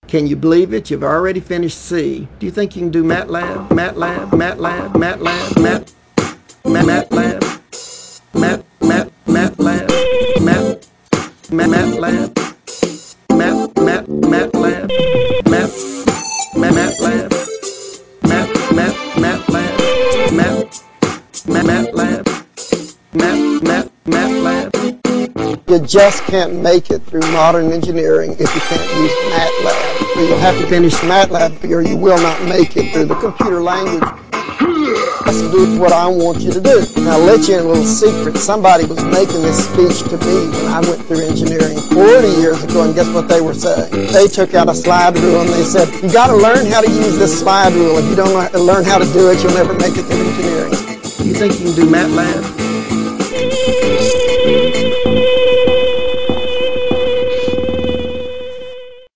Can you believe it? You've already finished C. Do you think you can do MATLAB? MATLAB? MATLAB? MATLAB? MATLAB? MATLAB? MATLAB? MATLAB? MATLAB? MATLAB? You just can't make it through modern engineering if you can't use MATLAB. So you have to finish MATLAB or you will not make it through the computer language. That's what I want you to do. Now I'll let you in a little secret. Somebody was making this speech to me when I went through engineering 40 years ago, and guess what they were saying? They took out a slide rule and they said, you got to learn how to use this slide rule. If you don't learn how to do it, you'll never make it through engineering. You think you can do MATLAB?